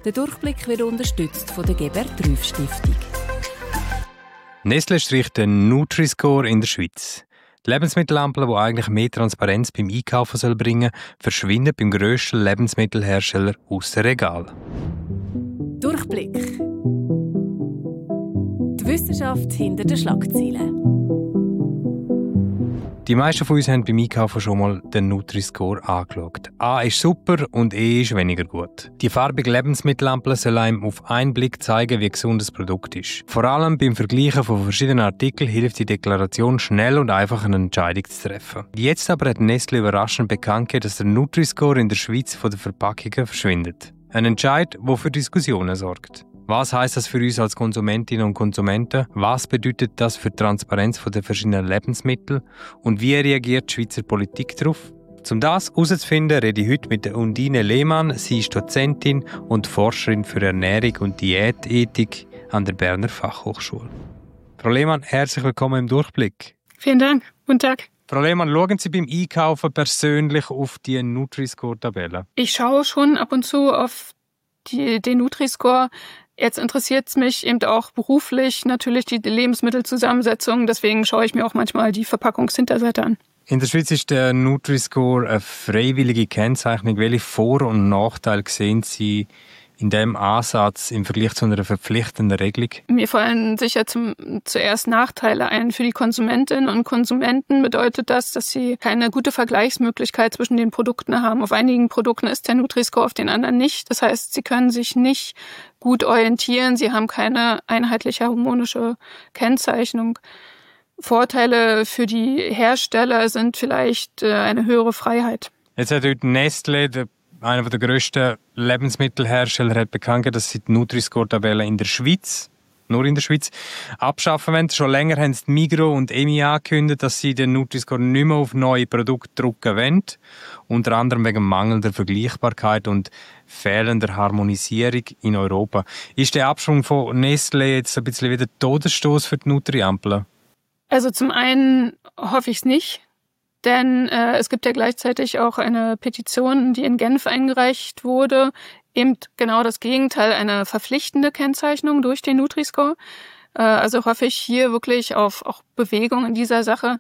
Der Durchblick wird unterstützt von der Gebert-Trüff-Stiftung. Nestlé streicht den Nutri-Score in der Schweiz. Die Lebensmittelampel, die eigentlich mehr Transparenz beim Einkaufen bringen soll, verschwindet beim grössten Lebensmittelhersteller aus dem Regal. Durchblick. Die Wissenschaft hinter den Schlagzeilen. Die meisten von uns haben beim Einkaufen schon mal den Nutri-Score angeschaut. A ist super und E ist weniger gut. Die farbige Lebensmittelampel soll einem auf einen Blick zeigen, wie gesund das Produkt ist. Vor allem beim Vergleichen von verschiedenen Artikeln hilft die Deklaration, schnell und einfach eine Entscheidung zu treffen. Jetzt aber hat Nestlé überraschend bekannt gegeben, dass der Nutri-Score in der Schweiz von den Verpackungen verschwindet. Ein Entscheid, der für Diskussionen sorgt. Was heisst das für uns als Konsumentinnen und Konsumenten? Was bedeutet das für die Transparenz der verschiedenen Lebensmittel? Und wie reagiert die Schweizer Politik darauf? Um das herauszufinden, rede ich heute mit der Undine Lehmann. Sie ist Dozentin und Forscherin für Ernährung und Diätethik an der Berner Fachhochschule. Frau Lehmann, herzlich willkommen im Durchblick. Vielen Dank. Guten Tag. Frau Lehmann, schauen Sie beim Einkaufen persönlich auf die Nutri-Score-Tabelle? Ich schaue schon ab und zu auf den Nutri-Score. Jetzt interessiert es mich eben auch beruflich natürlich die Lebensmittelzusammensetzung. Deswegen schaue ich mir auch manchmal die Verpackungshinterseite an. In der Schweiz ist der Nutri-Score eine freiwillige Kennzeichnung. Welche Vor- und Nachteile sehen Sie in diesem Ansatz im Vergleich zu einer verpflichtenden Regelung? Mir fallen sicher zuerst Nachteile ein. Für die Konsumentinnen und Konsumenten bedeutet das, dass sie keine gute Vergleichsmöglichkeit zwischen den Produkten haben. Auf einigen Produkten ist der Nutri-Score, auf den anderen nicht. Das heißt, sie können sich nicht gut orientieren. Sie haben keine einheitliche harmonische Kennzeichnung. Vorteile für die Hersteller sind vielleicht eine höhere Freiheit. Jetzt hat heute Nestlé, einer der grössten Lebensmittelhersteller, hat bekannt gegeben, dass sie die Nutri-Score-Tabelle in der Schweiz, nur in der Schweiz, abschaffen wollen. Schon länger haben die Migros und EMI angekündigt, dass sie den Nutri-Score nicht mehr auf neue Produkte drucken wollen. Unter anderem wegen mangelnder Vergleichbarkeit und fehlender Harmonisierung in Europa. Ist der Abschwung von Nestlé jetzt ein bisschen wieder Todesstoß für die Nutri-Ampel? Also zum einen hoffe ich es nicht. Denn es gibt ja gleichzeitig auch eine Petition, die in Genf eingereicht wurde. Eben genau das Gegenteil, eine verpflichtende Kennzeichnung durch den Nutri-Score. Also hoffe ich hier wirklich auf auch Bewegung in dieser Sache.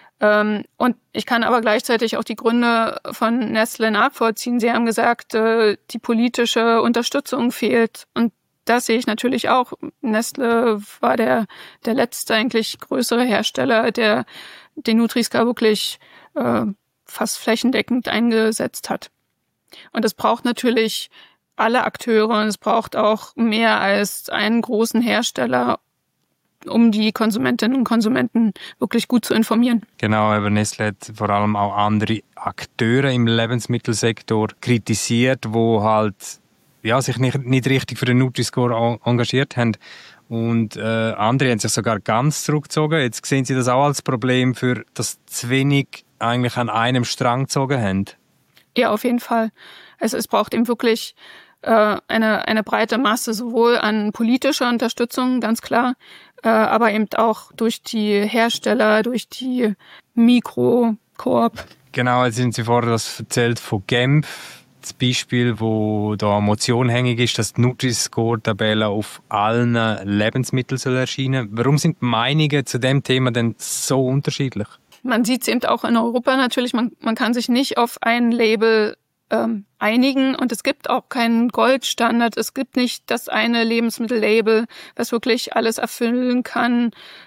Und ich kann aber gleichzeitig auch die Gründe von Nestlé nachvollziehen. Sie haben gesagt, die politische Unterstützung fehlt. Und das sehe ich natürlich auch. Nestlé war der letzte eigentlich größere Hersteller, der den Nutri-Score wirklich fast flächendeckend eingesetzt hat. Und es braucht natürlich alle Akteure und es braucht auch mehr als einen großen Hersteller, um die Konsumentinnen und Konsumenten wirklich gut zu informieren. Genau, aber Nestlé hat vor allem auch andere Akteure im Lebensmittelsektor kritisiert, die halt sich nicht richtig für den Nutri-Score engagiert haben. Und andere haben sich sogar ganz zurückgezogen. Jetzt sehen Sie das auch als Problem, für das zu wenig eigentlich an einem Strang gezogen haben? Ja, auf jeden Fall. Also es braucht eben wirklich eine breite Masse, sowohl an politischer Unterstützung, ganz klar, aber eben auch durch die Hersteller, durch die Mikro-Koop. Genau, jetzt sind Sie vorher das erzählt von Genf. Das Beispiel, wo da eine Motion hängig ist, dass die Nutri-Score-Tabelle auf allen Lebensmitteln erscheinen soll. Warum sind die Meinungen zu dem Thema denn so unterschiedlich? Man sieht es eben auch in Europa natürlich. Man kann sich nicht auf ein Label einigen und es gibt auch keinen Goldstandard. Es gibt nicht das eine Lebensmittellabel, was wirklich alles erfüllen kann,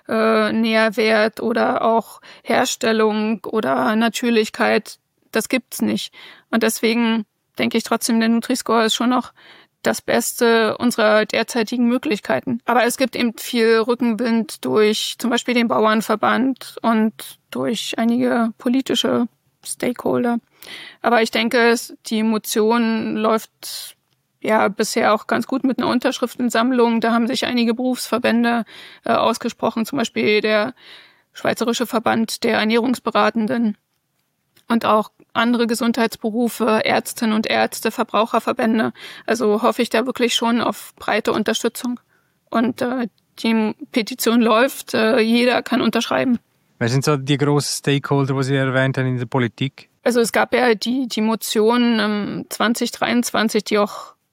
Nährwert oder auch Herstellung oder Natürlichkeit. Das gibt's nicht. Und deswegen denke ich trotzdem, der Nutri-Score ist schon noch das Beste unserer derzeitigen Möglichkeiten. Aber es gibt eben viel Rückenwind durch zum Beispiel den Bauernverband und durch einige politische Stakeholder. Aber ich denke, die Motion läuft ja bisher auch ganz gut mit einer Unterschriftensammlung. Da haben sich einige Berufsverbände ausgesprochen, zum Beispiel der Schweizerische Verband der Ernährungsberatenden und auch andere Gesundheitsberufe, Ärztinnen und Ärzte, Verbraucherverbände. Also hoffe ich da wirklich schon auf breite Unterstützung. Und die Petition läuft, jeder kann unterschreiben. Wer sind so die grossen Stakeholder, die Sie erwähnt haben in der Politik? Also es gab ja die Motion 2023, die auch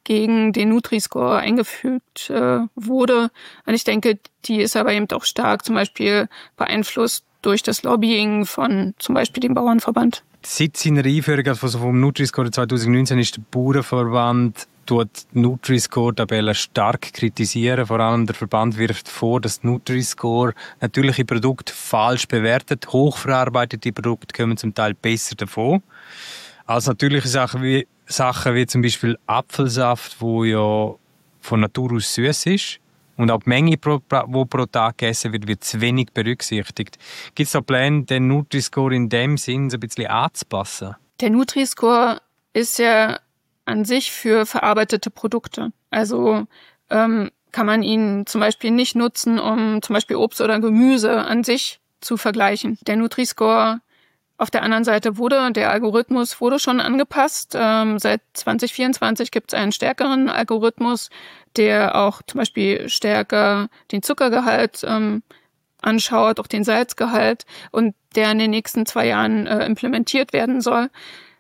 gegen den Nutri-Score eingefügt wurde. Und ich denke, die ist aber eben auch stark zum Beispiel beeinflusst durch das Lobbying von zum Beispiel dem Bauernverband. Seit seiner Einführung vom Nutri-Score 2019 ist der Bauernverband die Nutri-Score-Tabelle stark kritisieren. Vor allem der Verband wirft vor, dass Nutri-Score natürliche Produkte falsch bewertet. Hochverarbeitete Produkte kommen zum Teil besser davon als natürliche Sachen wie zum Beispiel Apfelsaft, wo ja von Natur aus süß ist. Und auch die Menge, die pro Tag gegessen wird zu wenig berücksichtigt. Gibt es da Pläne, den Nutri-Score in dem Sinn so ein bisschen anzupassen? Der Nutri-Score ist ja an sich für verarbeitete Produkte. Also kann man ihn zum Beispiel nicht nutzen, um zum Beispiel Obst oder Gemüse an sich zu vergleichen. Der Nutri-Score auf der anderen Seite der Algorithmus wurde schon angepasst. Seit 2024 gibt es einen stärkeren Algorithmus, der auch zum Beispiel stärker den Zuckergehalt anschaut, auch den Salzgehalt und der in den nächsten 2 Jahren implementiert werden soll.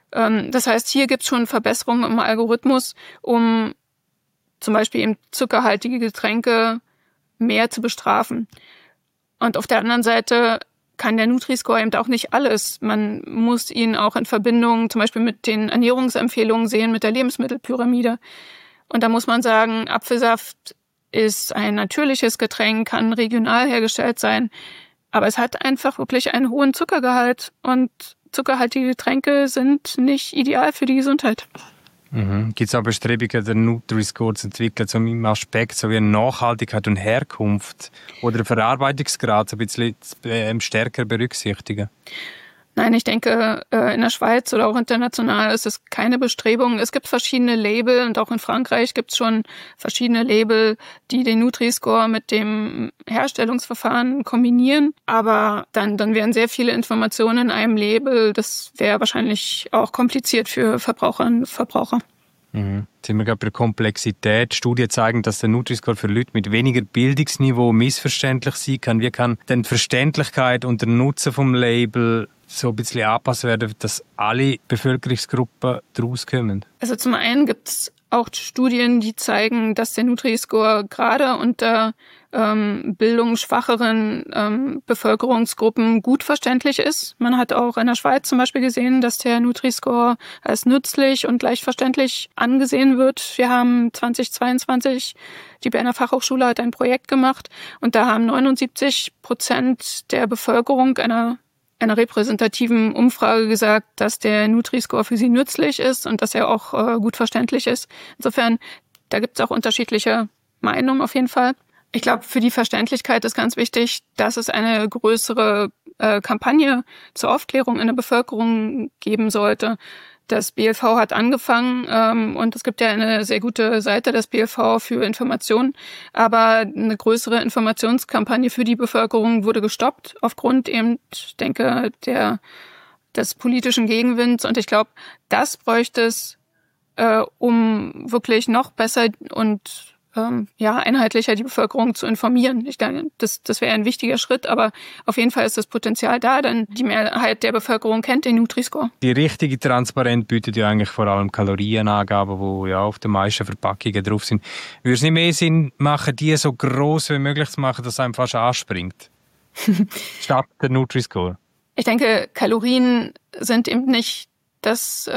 Das heißt, hier gibt es schon Verbesserungen im Algorithmus, um zum Beispiel eben zuckerhaltige Getränke mehr zu bestrafen. Und auf der anderen Seite kann der Nutri-Score eben auch nicht alles. Man muss ihn auch in Verbindung zum Beispiel mit den Ernährungsempfehlungen sehen, mit der Lebensmittelpyramide. Und da muss man sagen, Apfelsaft ist ein natürliches Getränk, kann regional hergestellt sein, aber es hat einfach wirklich einen hohen Zuckergehalt und zuckerhaltige Getränke sind nicht ideal für die Gesundheit. Gibt es auch Bestrebungen, den Nutri-Score zu entwickeln, so im Aspekt so wie Nachhaltigkeit und Herkunft oder den Verarbeitungsgrad so ein bisschen stärker berücksichtigen? Nein, ich denke, in der Schweiz oder auch international ist es keine Bestrebung. Es gibt verschiedene Label und auch in Frankreich gibt es schon verschiedene Label, die den Nutri-Score mit dem Herstellungsverfahren kombinieren. Aber dann wären sehr viele Informationen in einem Label. Das wäre wahrscheinlich auch kompliziert für Verbraucherinnen und Verbraucher. Jetzt sind wir gerade bei der Komplexität. Studien zeigen, dass der Nutri-Score für Leute mit weniger Bildungsniveau missverständlich sein kann. Wie kann denn die Verständlichkeit und der Nutzen vom Label so ein bisschen angepasst werden, dass alle Bevölkerungsgruppen daraus kommen? Also zum einen gibt es auch Studien, die zeigen, dass der Nutri-Score gerade unter bildungsschwacheren Bevölkerungsgruppen gut verständlich ist. Man hat auch in der Schweiz zum Beispiel gesehen, dass der Nutri-Score als nützlich und leicht verständlich angesehen wird. Wir haben 2022, die Berner Fachhochschule hat ein Projekt gemacht und da haben 79% der Bevölkerung einer repräsentativen Umfrage gesagt, dass der Nutri-Score für sie nützlich ist und dass er auch gut verständlich ist. Insofern, da gibt es auch unterschiedliche Meinungen auf jeden Fall. Ich glaube, für die Verständlichkeit ist ganz wichtig, dass es eine größere Kampagne zur Aufklärung in der Bevölkerung geben sollte. Das BLV hat angefangen und es gibt ja eine sehr gute Seite des BLV für Informationen, aber eine größere Informationskampagne für die Bevölkerung wurde gestoppt aufgrund eben, ich denke, des politischen Gegenwinds. Und ich glaube, das bräuchte es, um wirklich noch besser und einheitlicher die Bevölkerung zu informieren. Ich denke, das wäre ein wichtiger Schritt, aber auf jeden Fall ist das Potenzial da, denn die Mehrheit der Bevölkerung kennt den Nutri-Score. Die richtige Transparenz bietet ja eigentlich vor allem Kalorienangaben, die ja auf den meisten Verpackungen drauf sind. Würde es nicht mehr Sinn machen, die so gross wie möglich zu machen, dass es einem fast anspringt? Statt der Nutri-Score? Ich denke, Kalorien sind eben nicht das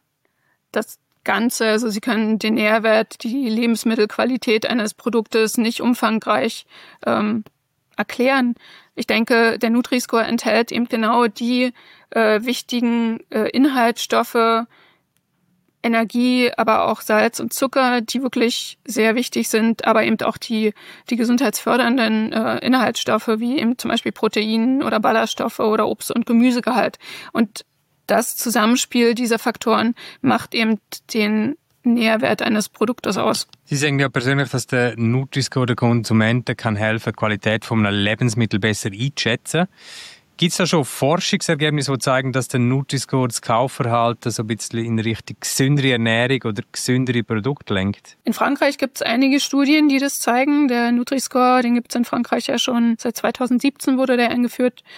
Ganze, also sie können den Nährwert, die Lebensmittelqualität eines Produktes nicht umfangreich erklären. Ich denke, der Nutri-Score enthält eben genau die wichtigen Inhaltsstoffe, Energie, aber auch Salz und Zucker, die wirklich sehr wichtig sind, aber eben auch die gesundheitsfördernden Inhaltsstoffe, wie eben zum Beispiel Protein oder Ballaststoffe oder Obst- und Gemüsegehalt. Und das Zusammenspiel dieser Faktoren macht eben den Nährwert eines Produktes aus. Sie sagen ja persönlich, dass der Nutri-Score der Konsumenten kann helfen, die Qualität von einem Lebensmittel besser einzuschätzen. Gibt es da schon Forschungsergebnisse, die zeigen, dass der Nutri-Score das Kaufverhalten so ein bisschen in Richtung gesündere Ernährung oder gesündere Produkte lenkt? In Frankreich gibt es einige Studien, die das zeigen. Der Nutri-Score, den gibt es in Frankreich ja schon seit 2017 wurde der eingeführt.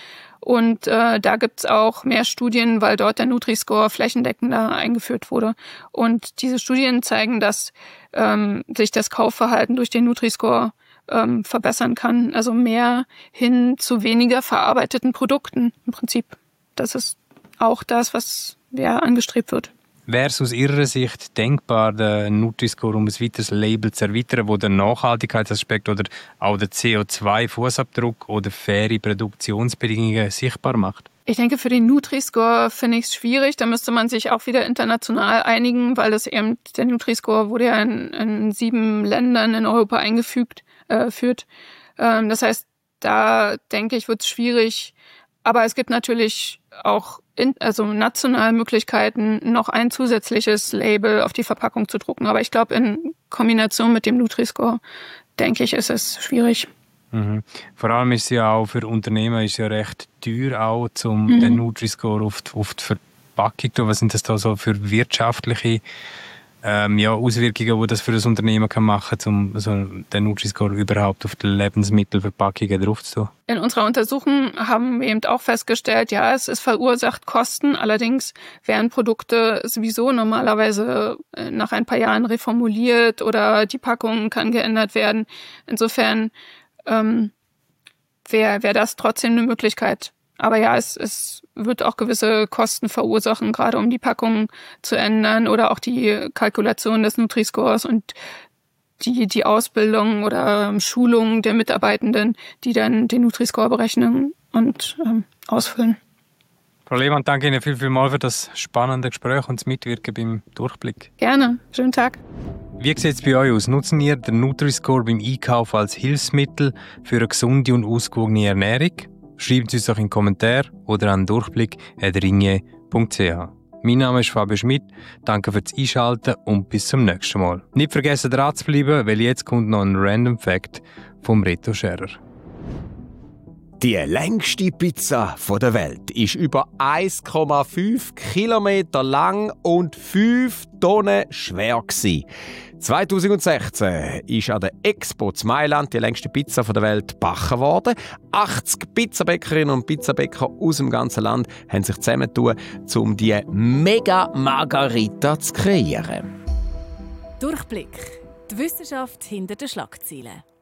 Und da gibt's auch mehr Studien, weil dort der Nutri-Score flächendeckender eingeführt wurde. Und diese Studien zeigen, dass sich das Kaufverhalten durch den Nutri-Score verbessern kann. Also mehr hin zu weniger verarbeiteten Produkten im Prinzip. Das ist auch das, was angestrebt wird. Wäre es aus Ihrer Sicht denkbar, den Nutri-Score um ein weiteres Label zu erweitern, wo der Nachhaltigkeitsaspekt oder auch der CO2-Fußabdruck oder faire Produktionsbedingungen sichtbar macht? Ich denke, für den Nutri-Score finde ich es schwierig. Da müsste man sich auch wieder international einigen, weil der Nutri-Score wurde ja in 7 Ländern in Europa eingeführt. Das heißt, da denke ich, wird es schwierig. Aber es gibt natürlich auch national Möglichkeiten, noch ein zusätzliches Label auf die Verpackung zu drucken. Aber ich glaube, in Kombination mit dem Nutri-Score, denke ich, ist es schwierig. Mhm. Vor allem ist es ja auch für Unternehmen recht teuer, auch den Nutri-Score auf die Verpackung zu tun. Was sind das da so für wirtschaftliche Auswirkungen, die das für das Unternehmen kann machen kann, um den Nutri-Score überhaupt auf die Lebensmittelverpackungen drauf zu tun? In unserer Untersuchung haben wir eben auch festgestellt, ja, es verursacht Kosten. Allerdings werden Produkte sowieso normalerweise nach ein paar Jahren reformuliert oder die Packung kann geändert werden. Insofern wäre das trotzdem eine Möglichkeit. Aber ja, es wird auch gewisse Kosten verursachen, gerade um die Packung zu ändern oder auch die Kalkulation des Nutri-Scores und die Ausbildung oder Schulung der Mitarbeitenden, die dann den Nutri-Score berechnen und ausfüllen. Frau Lehmann, danke Ihnen vielmals für das spannende Gespräch und das Mitwirken beim Durchblick. Gerne. Schönen Tag. Wie sieht es bei euch aus? Nutzen ihr den Nutri-Score beim Einkauf als Hilfsmittel für eine gesunde und ausgewogene Ernährung? Schreibt es uns doch in den Kommentaren oder an durchblick@ringier.ch. Mein Name ist Fabio Schmidt. Danke fürs Einschalten und bis zum nächsten Mal. Nicht vergessen dran zu bleiben, weil jetzt kommt noch ein Random Fact vom Reto Scherer. Die längste Pizza der Welt ist über 1,5 Kilometer lang und 5 Tonnen schwer gewesen. 2016 ist an der Expo in Mailand die längste Pizza der Welt gebacken worden. 80 Pizzabäckerinnen und Pizzabäcker aus dem ganzen Land haben sich zusammengetan, um die Mega-Margarita zu kreieren. Durchblick. Die Wissenschaft hinter den Schlagzeilen.